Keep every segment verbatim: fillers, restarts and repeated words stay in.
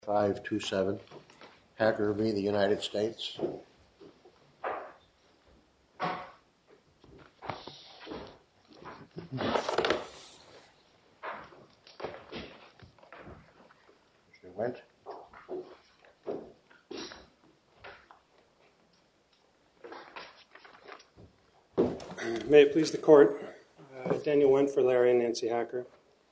five two seven, Hacker v. the United States. She went. May it please the Court, uh, Daniel Wendt for Larry and Nancy Hacker.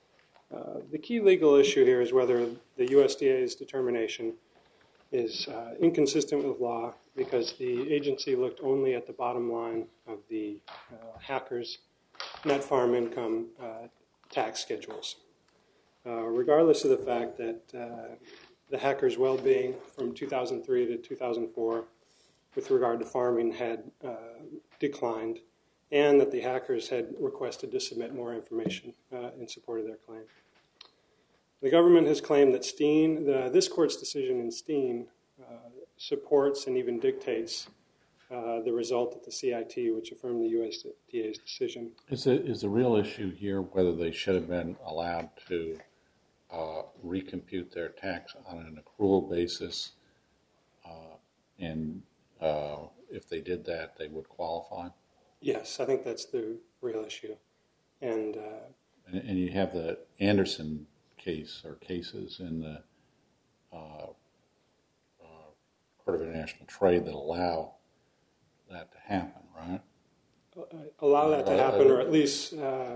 Uh, the key legal issue here is whether the U S D A's determination is uh, inconsistent with law because the agency looked only at the bottom line of the uh, hackers' net farm income uh, tax schedules. Uh, regardless of the fact that uh, the hackers' well-being from two thousand three to two thousand four with regard to farming had uh, declined, and that the hackers had requested to submit more information uh, in support of their claim. The government has claimed that Steen, the, this court's decision in Steen, uh, supports and even dictates uh, the result of the C I T, which affirmed the U S D A's decision. Is it is the real issue here whether they should have been allowed to uh, recompute their tax on an accrual basis, uh, and uh, if they did that, they would qualify? Yes, I think that's the real issue. And, uh, and, and you have the Anderson case or cases in the uh, uh, Court of International Trade that allow that to happen, right? Allow that to happen, or at least uh,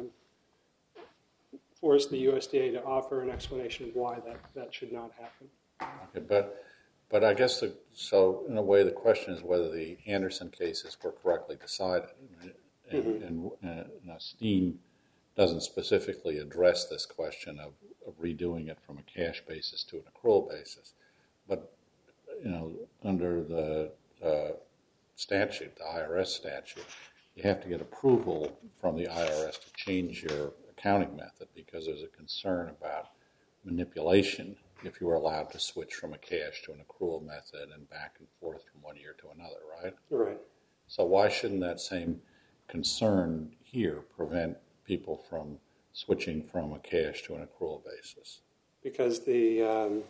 force the U S D A to offer an explanation of why that, that should not happen. Okay, but but I guess the, so in a way the question is whether the Anderson cases were correctly decided, and, mm-hmm. and, and now Steen doesn't specifically address this question of, of redoing it from a cash basis to an accrual basis, but you know under the uh, statute, the I R S statute, you have to get approval from the I R S to change your accounting method because there's a concern about manipulation if you were allowed to switch from a cash to an accrual method and back and forth from one year to another, right? Right. So why shouldn't that same concern here prevent people from switching from a cash to an accrual basis? Because the um,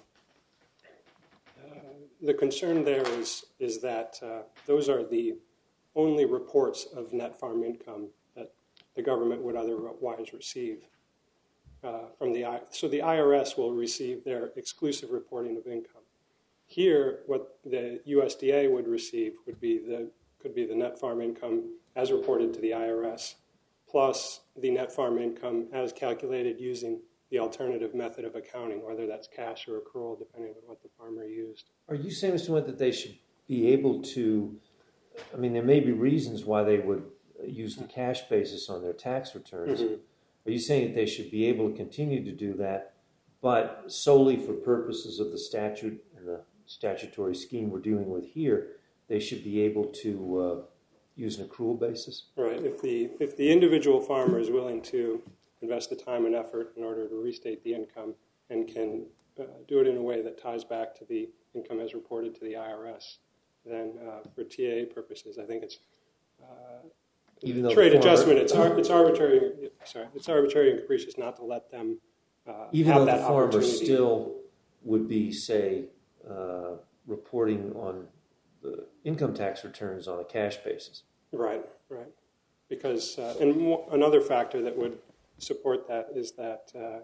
uh, the concern there is is that uh, those are the only reports of net farm income that the government would otherwise receive uh, from the I- so the I R S will receive their exclusive reporting of income. Here, what the U S D A would receive would be the could be the net farm income as reported to the I R S, plus the net farm income as calculated using the alternative method of accounting, whether that's cash or accrual, depending on what the farmer used. Are you saying, Mister Wendt, that they should be able to, I mean, there may be reasons why they would use the cash basis on their tax returns. Mm-hmm. Are you saying that they should be able to continue to do that, but solely for purposes of the statute and the statutory scheme we're dealing with here, they should be able to uh, use an accrual basis? Right. If the if the individual farmer is willing to invest the time and effort in order to restate the income and can uh, do it in a way that ties back to the income as reported to the I R S, then uh, for T A A purposes, I think it's uh, Even though trade farmer, adjustment. It's ar- it's arbitrary. Sorry, it's arbitrary and capricious not to let them uh, even have though that the farmer opportunity. still would be, say, uh, reporting on the income tax returns on a cash basis. Right, right. Because uh, and mo- another factor that would support that is that uh,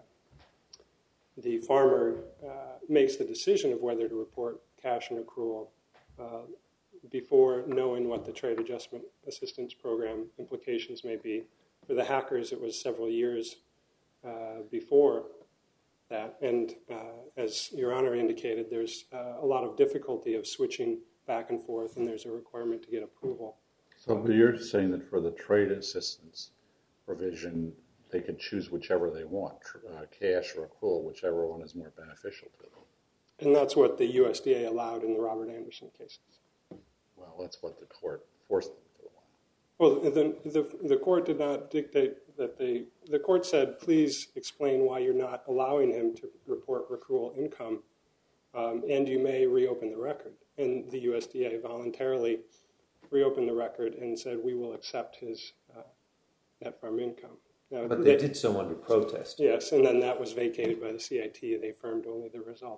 the farmer uh, makes the decision of whether to report cash and accrual uh, before knowing what the trade adjustment assistance program implications may be. For the hackers, it was several years uh, before that. And uh, as Your Honor indicated, there's uh, a lot of difficulty of switching back and forth, and there's a requirement to get approval. So but you're saying that for the trade assistance provision, they can choose whichever they want, uh, cash or accrual, whichever one is more beneficial to them. And that's what the U S D A allowed in the Robert Anderson cases. Well, that's what the court forced them to allow. Well, the, the, the court did not dictate that they, the court said, please explain why you're not allowing him to report accrual income, um, and you may reopen the record. And the U S D A voluntarily reopened the record and said, we will accept his uh, net farm income. Now, but they, they did so under protest. Yes, and then that was vacated by the C I T. They affirmed only the results.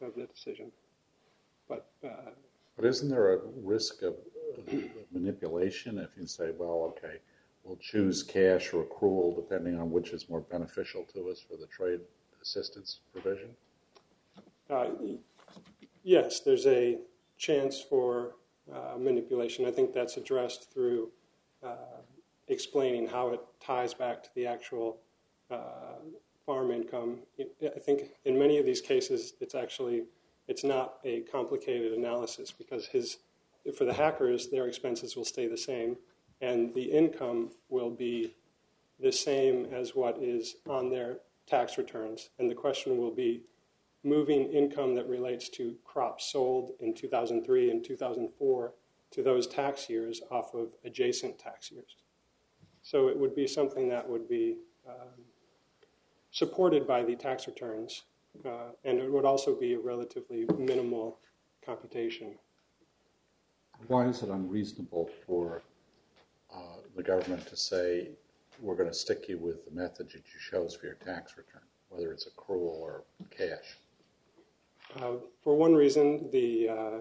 of the decision. But uh, But isn't there a risk of uh, manipulation if you say, well, okay, we'll choose cash or accrual depending on which is more beneficial to us for the trade assistance provision? uh, yes, there's a chance for uh, manipulation. I think that's addressed through uh, explaining how it ties back to the actual uh, farm income. I think in many of these cases, it's actually, it's not a complicated analysis because his, for the hackers, their expenses will stay the same and the income will be the same as what is on their tax returns. And the question will be moving income that relates to crops sold in two thousand three and two thousand four to those tax years off of adjacent tax years. So it would be something that would be um, supported by the tax returns, uh, and it would also be a relatively minimal computation. Why is it unreasonable for uh, the government to say, we're going to stick you with the method that you chose for your tax return, whether it's accrual or cash? Uh, for one reason, the uh,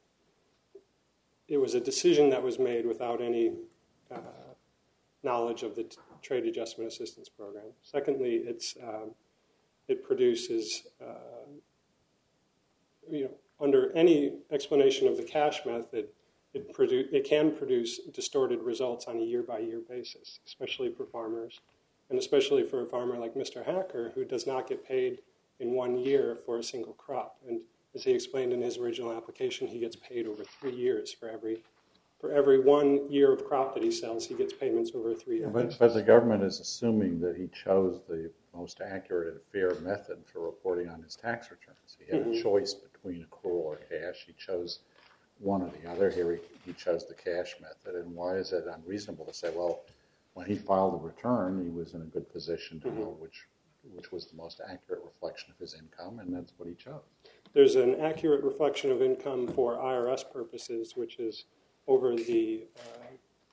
it was a decision that was made without any uh, knowledge of the t- Trade Adjustment Assistance Program. Secondly, it's um, it produces, uh, you know, under any explanation of the cash method, it produ- it can produce distorted results on a year-by-year basis, especially for farmers, and especially for a farmer like Mister Hacker, who does not get paid in one year for a single crop. And as he explained in his original application, he gets paid over three years for every for every one year of crop that he sells. He gets payments over a three-year But, basis. but the government is assuming that he chose the most accurate and fair method for reporting on his tax returns. He had Mhm. a choice between accrual or cash. He chose one or the other. Here he, he chose the cash method. And why is it unreasonable to say, well, when he filed the return, he was in a good position to Mhm. know which which was the most accurate reflection of his income, and that's what he chose. There's an accurate reflection of income for I R S purposes, which is over the, uh,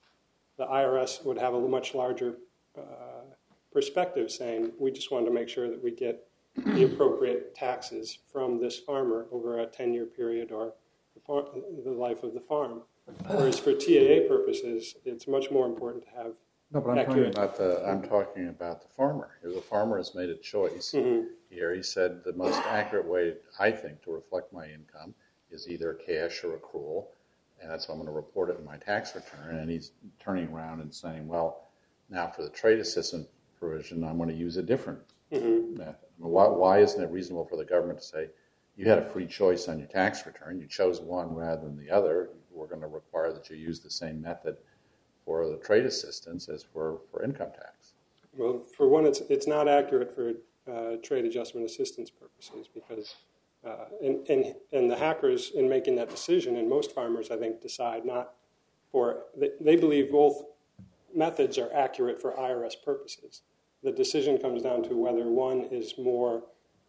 the I R S would have a much larger uh, perspective saying, we just wanted to make sure that we get the appropriate taxes from this farmer over a ten-year period or the, far- the life of the farm. Whereas for T A A purposes, it's much more important to have No, but I'm accurate. talking about the I'm talking about the farmer. Here, the farmer has made a choice. Mhm. Here, he said the most accurate way, I think, to reflect my income is either cash or accrual, and that's how I'm going to report it in my tax return. And he's turning around and saying, well, now for the trade assistance provision, I'm going to use a different Mhm. method. I mean, why, why isn't it reasonable for the government to say, you had a free choice on your tax return, you chose one rather than the other, we're going to require that you use the same method for the trade assistance as for, for income tax? Well, for one, it's it's not accurate for uh, trade adjustment assistance purposes because, uh, and, and and the hackers in making that decision, and most farmers, I think, decide not for, they, they believe both methods are accurate for I R S purposes. The decision comes down to whether one is more,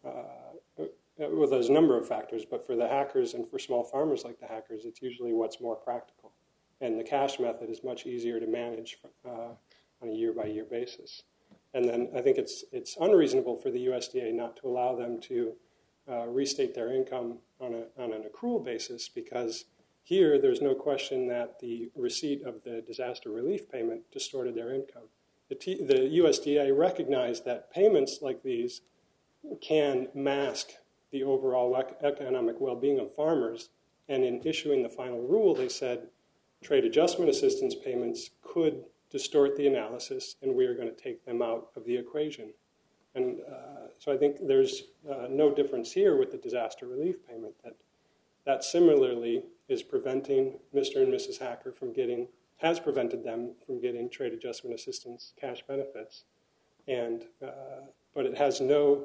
uh, well, there's a number of factors, but for the hackers and for small farmers like the hackers, it's usually what's more practical. And the cash method is much easier to manage uh, on a year-by-year basis. And then I think it's it's unreasonable for the U S D A not to allow them to uh, restate their income on, a, on an accrual basis because here there's no question that the receipt of the disaster relief payment distorted their income. The, T, the U S D A recognized that payments like these can mask the overall ec- economic well-being of farmers, and in issuing the final rule, they said trade adjustment assistance payments could distort the analysis, and we are going to take them out of the equation. And uh, so I think there's uh, no difference here with the disaster relief payment. That that similarly is preventing Mister and Missus Hacker from getting, has prevented them from getting trade adjustment assistance cash benefits. And uh, but it has no,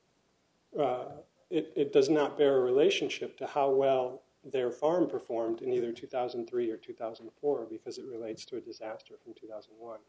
uh, it, it does not bear a relationship to how well their farm performed in either two thousand three or two thousand four because it relates to a disaster from two thousand one.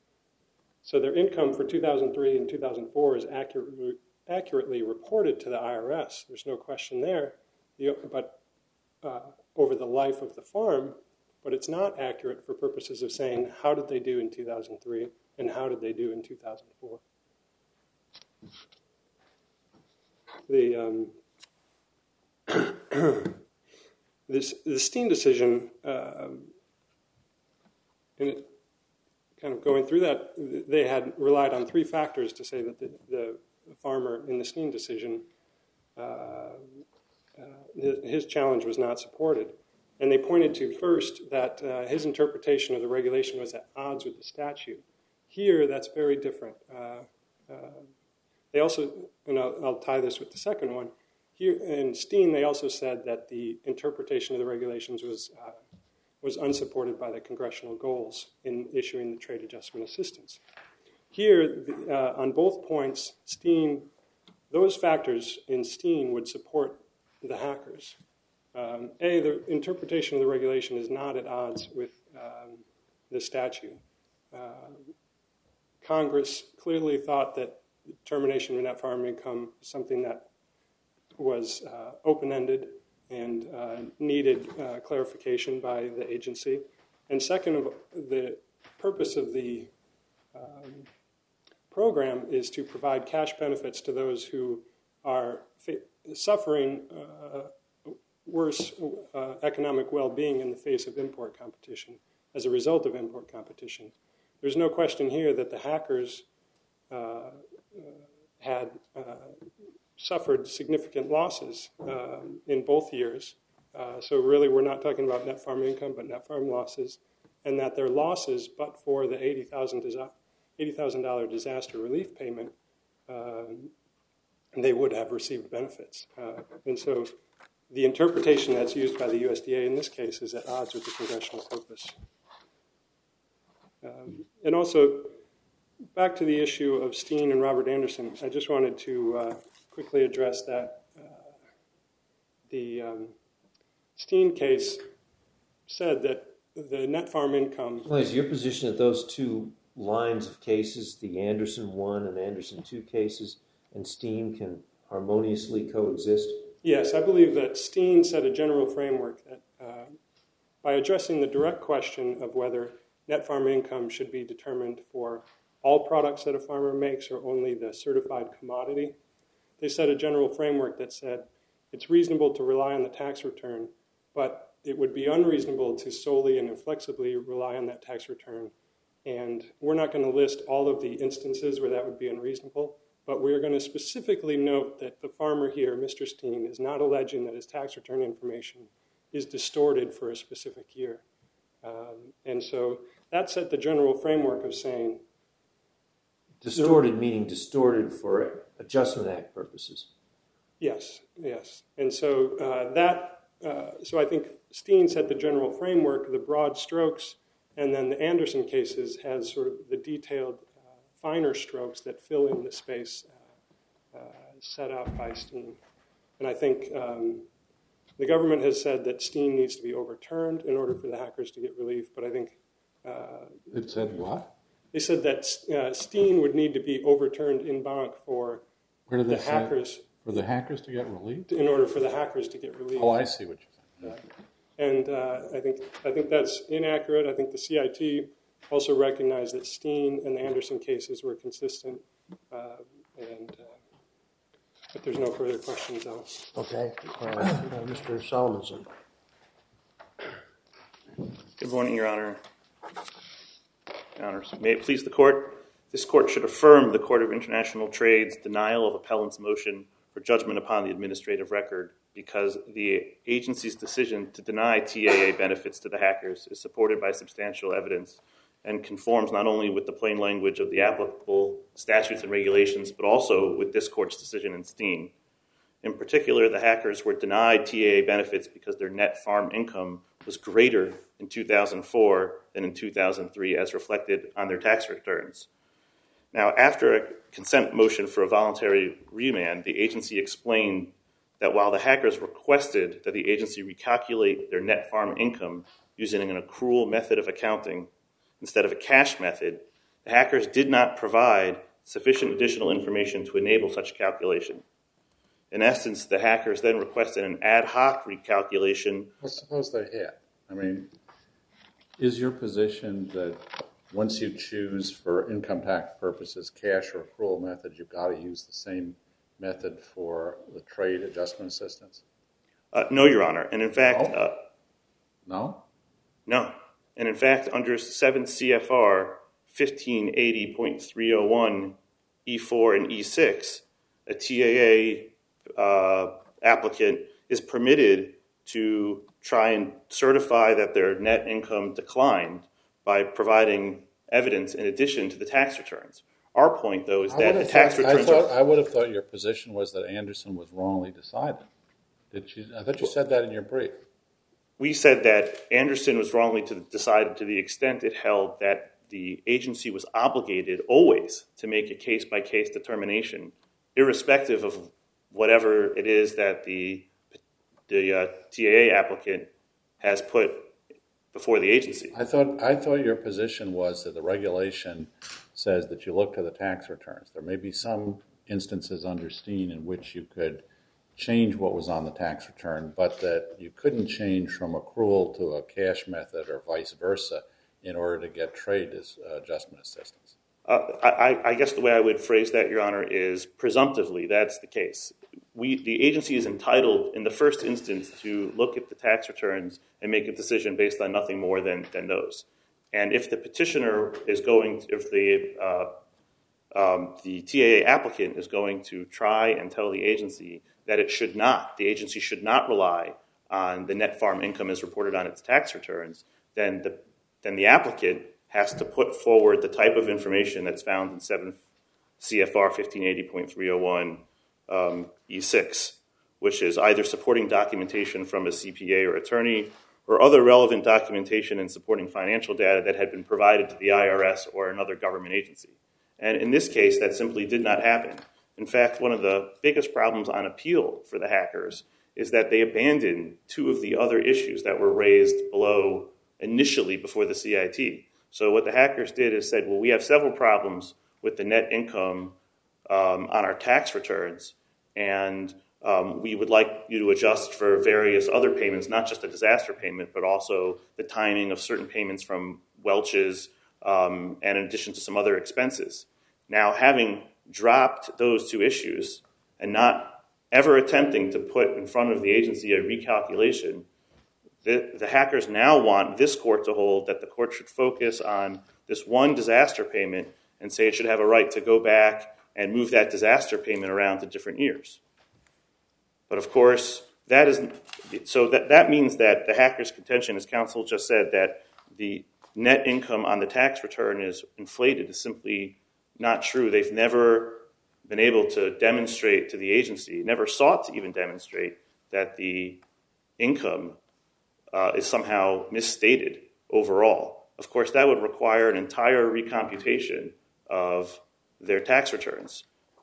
So their income for two thousand three and two thousand four is accurately, accurately reported to the I R S. There's no question there, the, but uh, over the life of the farm, but it's not accurate for purposes of saying how did they do in two thousand three and how did they do in two thousand four. The um, this the Steen decision, uh, and it, kind of going through that, they had relied on three factors to say that the, the farmer in the Steen decision, uh, uh, his challenge was not supported. And they pointed to, first, that uh, his interpretation of the regulation was at odds with the statute. Here, that's very different. Uh, uh, they also, and I'll, I'll tie this with the second one, here in Steen, they also said that the interpretation of the regulations was uh, was unsupported by the congressional goals in issuing the trade adjustment assistance. Here, uh, on both points, Steen, those factors in Steen would support the hackers. Um, A, the interpretation of the regulation is not at odds with um, the statute. Uh, Congress clearly thought that termination of net farm income is something that was uh, open-ended and uh, needed uh, clarification by the agency. And second, the purpose of the um, program is to provide cash benefits to those who are fa- suffering uh, worse uh, economic well-being in the face of import competition as a result of import competition. There's no question here that the hackers uh, uh, had uh, suffered significant losses uh, in both years. Uh, so really we're not talking about net farm income, but net farm losses, and that their losses, but for the eighty thousand dollars disaster relief payment, uh, they would have received benefits. Uh, and so the interpretation that's used by the U S D A in this case is at odds with the congressional purpose. Um, and also, back to the issue of Steen and Robert Anderson, I just wanted to uh, quickly address that. Uh, the um, Steen case said that the net farm income... Well, is your position that those two lines of cases, the Anderson one and Anderson two cases, and Steen can harmoniously coexist? Yes, I believe that Steen set a general framework that uh, by addressing the direct question of whether net farm income should be determined for all products that a farmer makes or only the certified commodity, they set a general framework that said it's reasonable to rely on the tax return, but it would be unreasonable to solely and inflexibly rely on that tax return. And we're not going to list all of the instances where that would be unreasonable, but we're going to specifically note that the farmer here, Mister Steen, is not alleging that his tax return information is distorted for a specific year. Um, and so that set the general framework of saying... Distorted meaning distorted for Adjustment Act purposes. Yes, yes. And so uh, that, uh, so I think Steen set the general framework, the broad strokes, and then the Anderson cases has sort of the detailed, uh, finer strokes that fill in the space uh, uh, set out by Steen. And I think um, the government has said that Steen needs to be overturned in order for the hackers to get relief, but I think... Uh, it said what? They said that uh, Steen would need to be overturned in banc for Where did the they hackers... Say? For the hackers to get relief? In order for the hackers to get relief. Oh, I see what you're saying. Yeah. And uh, I think I think that's inaccurate. I think the C I T also recognized that Steen and the Anderson cases were consistent. Uh, and uh, if there's no further questions, I'll... Okay. Uh, uh, Mister Solomonson. Good morning, Your Honor. Your Honors. May it please the Court, this Court should affirm the Court of International Trade's denial of appellant's motion for judgment upon the administrative record because the agency's decision to deny T A A benefits to the hackers is supported by substantial evidence and conforms not only with the plain language of the applicable statutes and regulations, but also with this Court's decision in Steen. In particular, the hackers were denied T A A benefits because their net farm income was greater in two thousand four than in two thousand three, as reflected on their tax returns. Now, after a consent motion for a voluntary remand, the agency explained that while the hackers requested that the agency recalculate their net farm income using an accrual method of accounting instead of a cash method, the hackers did not provide sufficient additional information to enable such calculation. In essence, the hackers then requested an ad hoc recalculation. Well, suppose they had. I mean, is your position that once you choose for income tax purposes cash or accrual method, you've got to use the same method for the trade adjustment assistance? Uh, no, Your Honor. And in fact, No? uh, No? no. And in fact, under seven C F R fifteen eighty point three oh one E four and E six, a T A A uh, applicant is permitted to try and certify that their net income declined by providing evidence in addition to the tax returns. Our point, though, is I that would the have tax thought, I, returns thought, are... I would have thought your position was that Anderson was wrongly decided. Did you? I thought you said that in your brief. We said that Anderson was wrongly to decided to the extent it held that the agency was obligated always to make a case-by-case determination, irrespective of whatever it is that the, the uh, T A A applicant has put before the agency. I thought I thought your position was that the regulation says that you look to the tax returns. There may be some instances under Steen in which you could change what was on the tax return, but that you couldn't change from accrual to a cash method or vice versa in order to get trade uh, adjustment assistance. Uh, I, I guess the way I would phrase that, Your Honor, is presumptively that's the case. We, the agency is entitled, in the first instance, to look at the tax returns and make a decision based on nothing more than, than those. And if the petitioner is going, to, if the uh, um, the T A A applicant is going to try and tell the agency that it should not, the agency should not rely on the net farm income as reported on its tax returns, then the then the applicant has to put forward the type of information that's found in seven C F R fifteen eighty point three oh one um, E six, which is either supporting documentation from a C P A or attorney or other relevant documentation and supporting financial data that had been provided to the I R S or another government agency. And in this case, that simply did not happen. In fact, one of the biggest problems on appeal for the hackers is that they abandoned two of the other issues that were raised below initially before the C I T. So what the hackers did is said, well, we have several problems with the net income um, on our tax returns, and um, we would like you to adjust for various other payments, not just a disaster payment, but also the timing of certain payments from Welch's, um, and in addition to some other expenses. Now, having dropped those two issues and not ever attempting to put in front of the agency a recalculation, the, the hackers now want this court to hold that the court should focus on this one disaster payment and say it should have a right to go back and move that disaster payment around to different years. But of course, that is so that, that means that the hackers' contention, as counsel just said, that the net income on the tax return is inflated is simply not true. They've never been able to demonstrate to the agency, never sought to even demonstrate that the income uh, is somehow misstated overall. Of course, that would require an entire recomputation of their tax returns.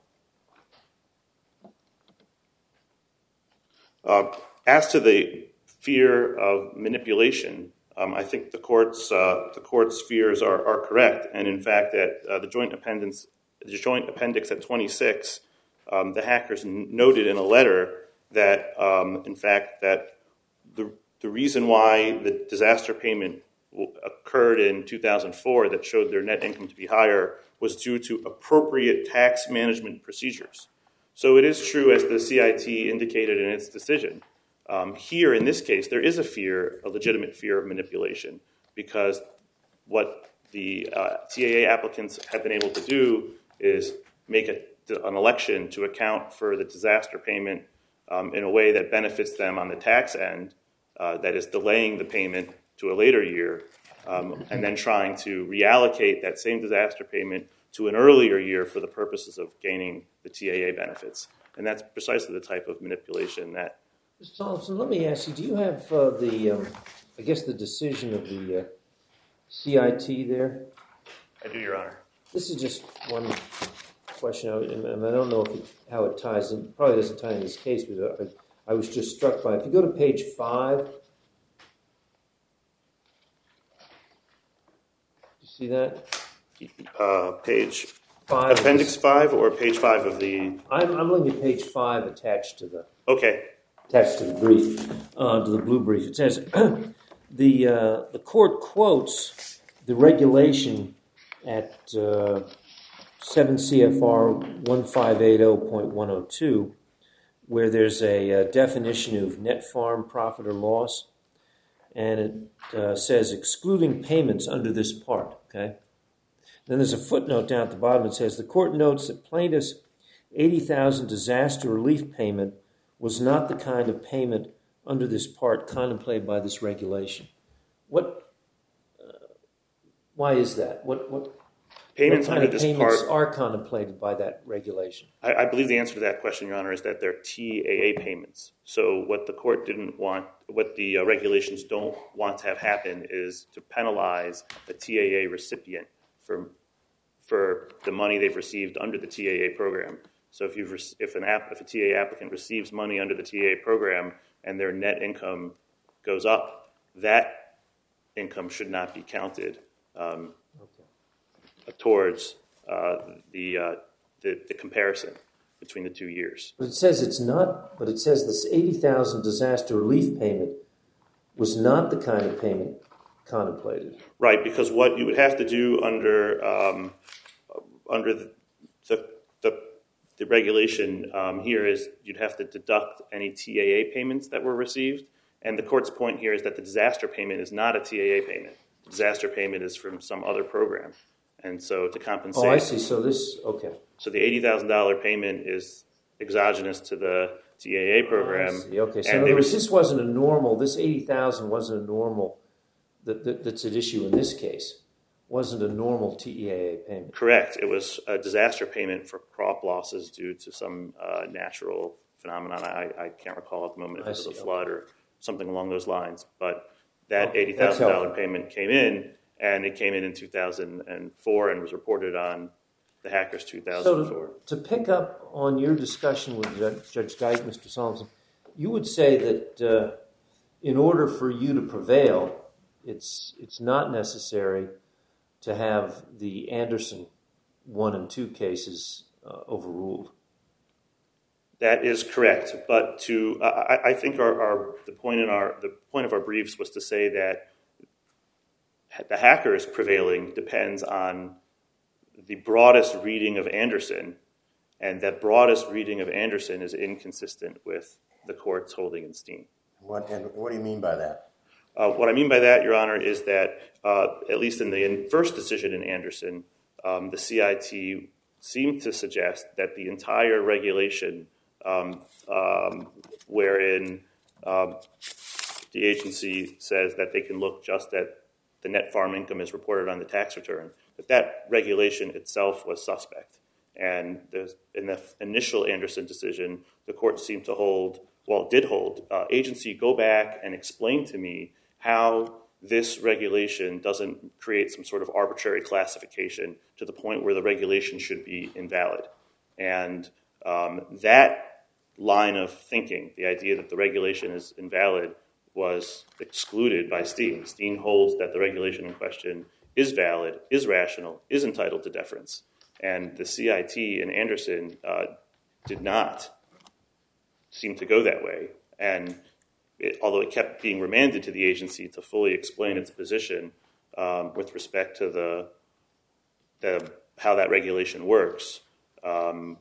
Uh, as to the fear of manipulation, um, I think the court's uh, the court's fears are, are correct, and in fact, at uh, the joint appendix, the joint appendix at twenty-six, um, the hackers n- noted in a letter that, um, in fact, that the the reason why the disaster payment occurred in two thousand four that showed their net income to be higher was due to appropriate tax management procedures. So it is true, as the C I T indicated in its decision. Um, here, in this case, there is a fear, a legitimate fear of manipulation, because what the uh, T A A applicants have been able to do is make a, an election to account for the disaster payment um, in a way that benefits them on the tax end, uh, that is delaying the payment to a later year, um, and then trying to reallocate that same disaster payment to an earlier year for the purposes of gaining the T A A benefits. And that's precisely the type of manipulation that... Mister Thompson, let me ask you, do you have uh, the, um, I guess, the decision of the uh, C I T there? I do, Your Honor. This is just one question, and I don't know if it, how it ties in. Probably doesn't tie in this case, but I, I was just struck by it. If you go to page five, you see that? Uh, page Five. appendix five or page five of the... I'm, I'm looking at page five attached to the Okay. attached to the brief, uh, to the blue brief. It says the uh, the court quotes the regulation at uh, seven C F R fifteen eighty point one oh two, where there's a, a definition of net farm profit or loss, and it uh, says excluding payments under this part, okay? Then there's a footnote down at the bottom. It says, the court notes that plaintiff's eighty thousand dollars disaster relief payment was not the kind of payment under this part contemplated by this regulation. What, uh, why is that? What, what, Payments what kind under of this payments part are contemplated by that regulation? I, I believe the answer to that question, Your Honor, is that they're T A A payments. So what the court didn't want, what the uh, regulations don't want to have happen is to penalize the T A A recipient for for the money they've received under the T A A program. So if you've re- if an app if a T A A applicant receives money under the T A A program and their net income goes up, that income should not be counted um, okay. towards uh, the, uh, the the comparison between the two years. But it says it's not. But it says this eighty thousand disaster relief payment was not the kind of payment contemplated. Right, because what you would have to do under um, under the the, the, the regulation um, here is you'd have to deduct any T A A payments that were received. And the court's point here is that the disaster payment is not a T A A payment. The disaster payment is from some other program. And so to compensate... Oh, I see. So this, okay. So the eighty thousand dollars payment is exogenous to the T A A program. Oh, I see. Okay, so and in other words, were, this wasn't a normal, this eighty thousand dollars wasn't a normal, that, that, that's at issue in this case, wasn't a normal T A A payment. Correct. It was a disaster payment for crop losses due to some uh, natural phenomenon. I, I can't recall at the moment if it was a flood or something along those lines. But that oh, eighty thousand dollars payment came in, and it came in in two thousand four and was reported on the Hackers two thousand four. So to, to pick up on your discussion with Judge, Judge Dyke, Mister Solomson, you would say that uh, in order for you to prevail, it's it's not necessary to have the Anderson one and two cases uh, overruled. That is correct, but to uh, I, I think our, our the point in our the point of our briefs was to say that the Hackers prevailing depends on the broadest reading of Anderson, and that broadest reading of Anderson is inconsistent with the court's holding in Steen. What, and what do you mean by that? Uh, what I mean by that, Your Honor, is that uh, at least in the in first decision in Anderson, um, the C I T seemed to suggest that the entire regulation, um, um, wherein um, the agency says that they can look just at the net farm income as reported on the tax return, that that regulation itself was suspect. And in the initial Anderson decision, the court seemed to hold, well, did hold, uh, agency go back and explain to me how this regulation doesn't create some sort of arbitrary classification to the point where the regulation should be invalid. And um, that line of thinking, the idea that the regulation is invalid, was excluded by Steen. Steen holds that the regulation in question is valid, is rational, is entitled to deference. And the C I T in Anderson uh, did not seem to go that way. And it, although it kept being remanded to the agency to fully explain its position um, with respect to the, the how that regulation works, um,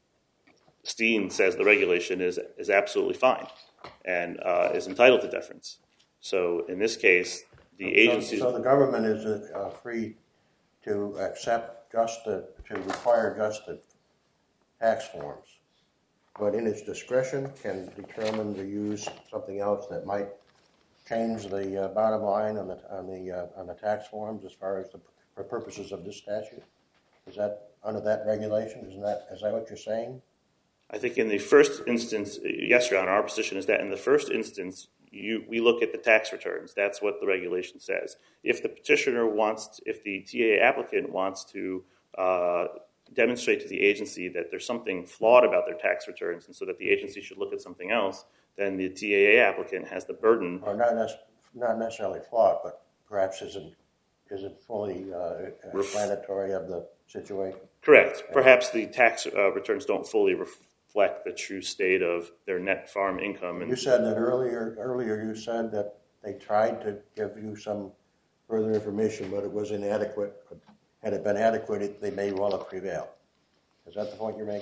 Steen says the regulation is is absolutely fine and uh, is entitled to deference. So in this case, the agency... So, so the government is uh, free to accept just the, to require just the tax forms, but in its discretion can determine to use something else that might change the uh, bottom line on the on the uh, on the tax forms as far as the for purposes of this statute. Is that under that regulation? Isn't that is that what you're saying? I think in the first instance, yes, Your Honor, our position is that in the first instance, you, we look at the tax returns. That's what the regulation says. If the petitioner wants, to, if the T A A applicant wants to uh, demonstrate to the agency that there's something flawed about their tax returns and so that the agency should look at something else, then the T A A applicant has the burden. Or not, nec- not necessarily flawed, but perhaps isn't, isn't fully uh, explanatory of the situation. Correct. Perhaps the tax uh, returns don't fully reflect the true state of their net farm income. And you said that earlier. Earlier, you said that they tried to give you some further information, but it was inadequate. Had it been adequate, it, they may well have prevailed. Is that the point you're making?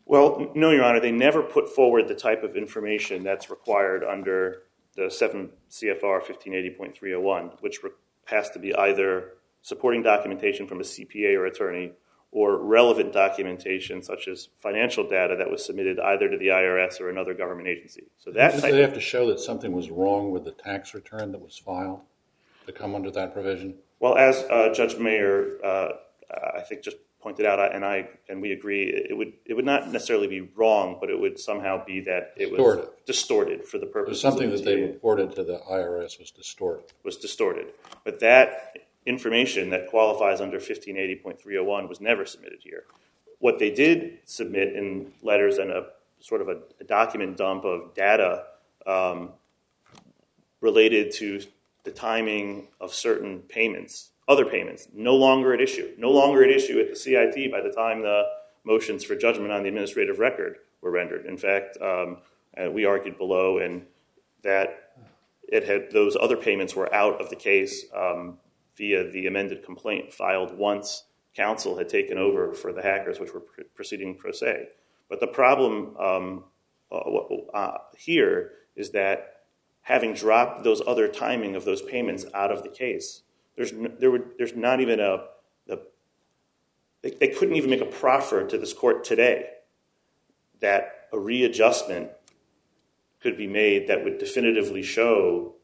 Well, no, Your Honor. They never put forward the type of information that's required under the seven C F R fifteen eighty point three oh one, which has to be either supporting documentation from a C P A or attorney or relevant documentation such as financial data that was submitted either to the I R S or another government agency. So that Did type they have to show that something was wrong with the tax return that was filed to come under that provision? Well, as uh, Judge Mayer, uh, I think, just pointed out, and I and we agree, it would it would not necessarily be wrong, but it would somehow be that it Distorted. was distorted for the It purpose. was something of that the they T A A. reported to the I R S was distorted. Was distorted, but that information that qualifies under fifteen eighty point three oh one was never submitted here. What they did submit in letters and a sort of a, a document dump of data um, related to the timing of certain payments, other payments, no longer at issue, no longer at issue at the C I T by the time the motions for judgment on the administrative record were rendered. In fact, um, uh, we argued below and that it had those other payments were out of the case um, via the amended complaint filed once counsel had taken over for the hackers, which were pr- proceeding pro se. But the problem um, uh, uh, here is that having dropped those other timing of those payments out of the case, there's no, there would there's not even a the they, they couldn't even make a proffer to this court today that a readjustment could be made that would definitively show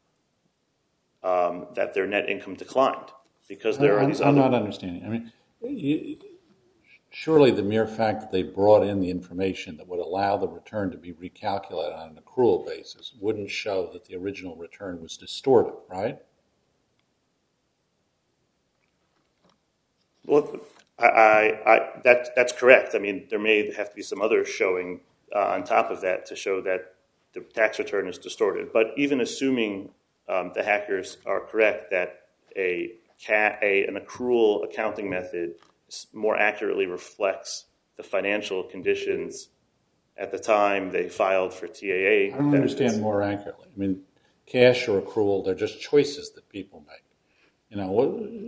um, that their net income declined because there I'm, are these I'm other. not understanding. I mean, you, surely the mere fact that they brought in the information that would allow the return to be recalculated on an accrual basis wouldn't show that the original return was distorted, right? Well, I, I, I, that, that's correct. I mean, there may have to be some other showing uh, on top of that to show that the tax return is distorted. But even assuming um, the hackers are correct that a, ca- a an accrual accounting method more accurately reflects the financial conditions at the time they filed for T A A. I don't understand more accurately. I mean, cash or accrual, they're just choices that people make. You know,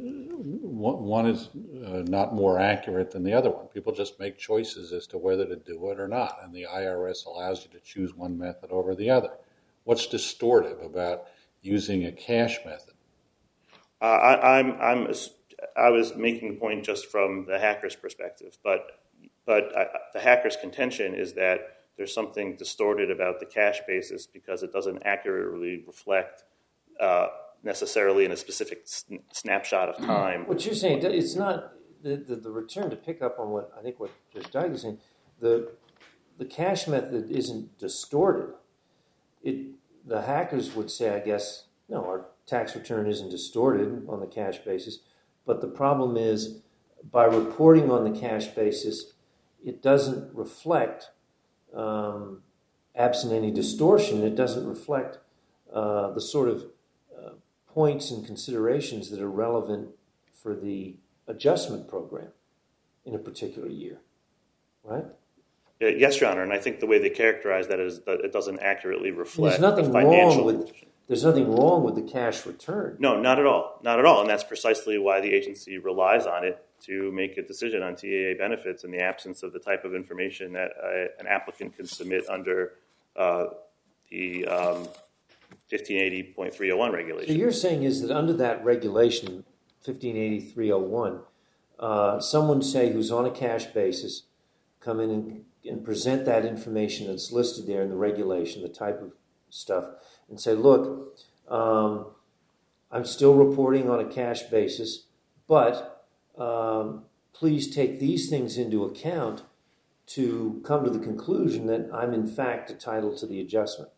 one is uh, not more accurate than the other one. People just make choices as to whether to do it or not, and the I R S allows you to choose one method over the other. What's distortive about using a cash method? Uh, I, I'm, I'm, I was making the point just from the hacker's perspective, but, but I, the hacker's contention is that there's something distorted about the cash basis because it doesn't accurately reflect uh, necessarily in a specific sn- snapshot of time. What you're saying, it's not the, the, the return to pick up on what I think what Judge Dyke is saying. The the cash method isn't distorted. It the hackers would say, I guess, no, our tax return isn't distorted on the cash basis. But the problem is, by reporting on the cash basis, it doesn't reflect, um, absent any distortion, it doesn't reflect uh, the sort of uh, points and considerations that are relevant for the adjustment program in a particular year, right? Uh, yes, Your Honor, and I think the way they characterize that is that it doesn't accurately reflect There's nothing the financial wrong with condition. there's nothing wrong with the cash return. No, not at all. Not at all. And that's precisely why the agency relies on it to make a decision on T A A benefits in the absence of the type of information that uh, an applicant can submit under uh, the um, fifteen eighty point three oh one regulation. So you're saying is that under that regulation, fifteen eighty point three oh one, uh, someone, say, who's on a cash basis, come in and, and present that information that's listed there in the regulation, the type of stuff, and say, look, um, I'm still reporting on a cash basis, but um, please take these things into account to come to the conclusion that I'm in fact entitled to the adjustment.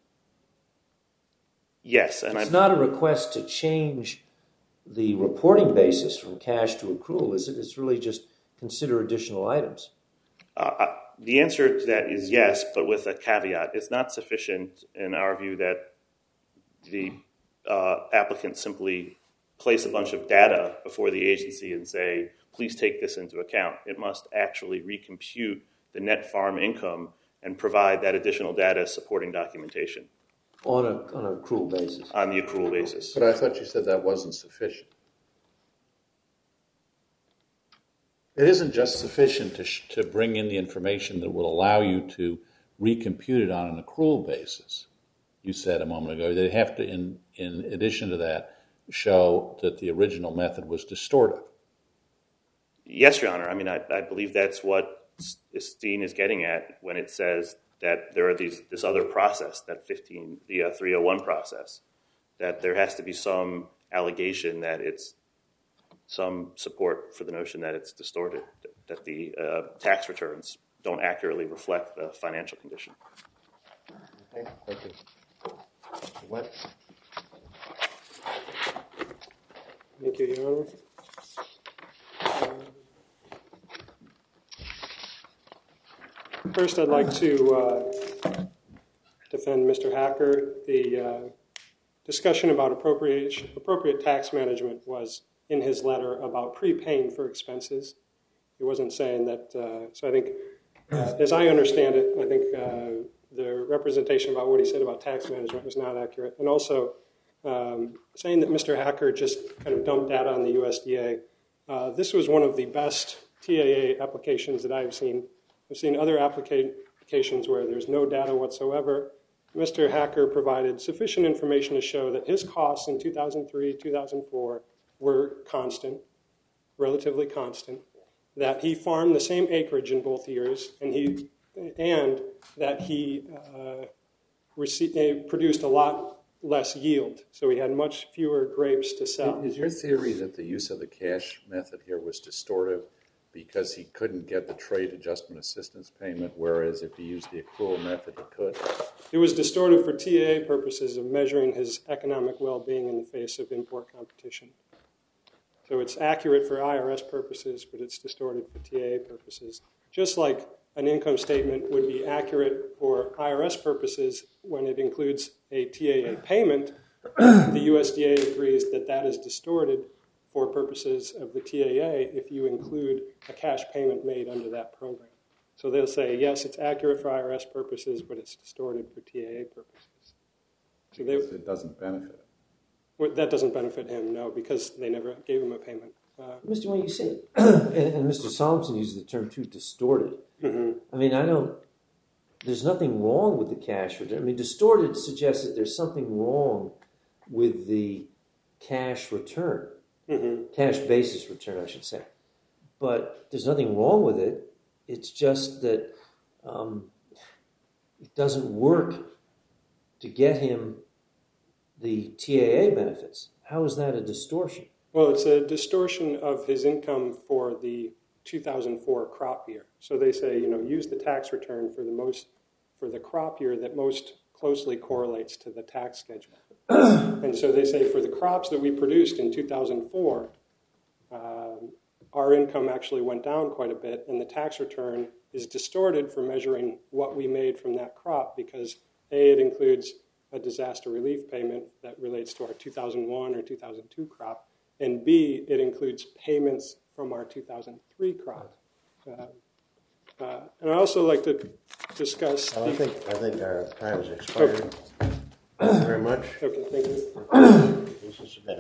Yes, and It's I'm not a request to change the reporting basis from cash to accrual, is it? It's really just consider additional items. Uh, the answer to that is yes, but with a caveat. It's not sufficient in our view that the uh, applicant simply place a bunch of data before the agency and say, please take this into account. It must actually recompute the net farm income and provide that additional data supporting documentation On a on an accrual basis. on the accrual basis. But I thought you said that wasn't sufficient. It isn't just sufficient to, sh- to bring in the information that will allow you to recompute it on an accrual basis. You said a moment ago they have to, in, in addition to that, show that the original method was distortive. Yes, Your Honor. I mean, I, I believe that's what Steen is getting at when it says that there are these this other process, that fifteen, the uh, three oh one process, that there has to be some allegation that it's some support for the notion that it's distorted, that, that the uh, tax returns don't accurately reflect the financial condition. Okay, thank you. What? Thank you, Your Honor. Uh, First, I'd like to uh, defend Mister Hacker. The uh, discussion about appropriate, appropriate tax management was in his letter about prepaying for expenses. He wasn't saying that, uh, so I think, uh, as I understand it, I think uh, the representation about what he said about tax management was not accurate. And also, um, saying that Mister Hacker just kind of dumped data on the U S D A. Uh, this was one of the best T A A applications that I've seen. I've seen other applica- applications where there's no data whatsoever. Mister Hacker provided sufficient information to show that his costs in two thousand three, two thousand four were constant, relatively constant, that he farmed the same acreage in both years, and he and that he uh, received, uh, produced a lot less yield, so he had much fewer grapes to sell. Is your theory that the use of the cash method here was distortive because he couldn't get the trade adjustment assistance payment, whereas if he used the accrual method, he could? It was distortive for T A A purposes of measuring his economic well-being in the face of import competition. So it's accurate for I R S purposes, but it's distorted for T A A purposes. Just like an income statement would be accurate for I R S purposes when it includes a T A A payment, the U S D A agrees that that is distorted for purposes of the T A A if you include a cash payment made under that program. So they'll say, yes, it's accurate for I R S purposes, but it's distorted for T A A purposes. So they, it doesn't benefit him. Well, that doesn't benefit him, no, because they never gave him a payment. Uh, Mister Wayne, you said, and, and Mister Solomson used the term too, distorted. mm-hmm. I mean, I don't, there's nothing wrong with the cash return. I mean, distorted suggests that there's something wrong with the cash return, mm-hmm. cash basis return, I should say. But there's nothing wrong with it. It's just that um, it doesn't work to get him the T A A benefits. How is that a distortion? Well, it's a distortion of his income for the two thousand four crop year. So they say, you know, use the tax return for the most for the crop year that most closely correlates to the tax schedule. And so they say for the crops that we produced in two thousand four, um, our income actually went down quite a bit, and the tax return is distorted for measuring what we made from that crop because A, it includes a disaster relief payment that relates to our two thousand one or two thousand two crop, and B, it includes payments from our two thousand three crop. Uh, uh, and I also like to discuss... Well, I the, think I think our time has expired. Okay. Thank you very much. Okay, thank you. This is submitted.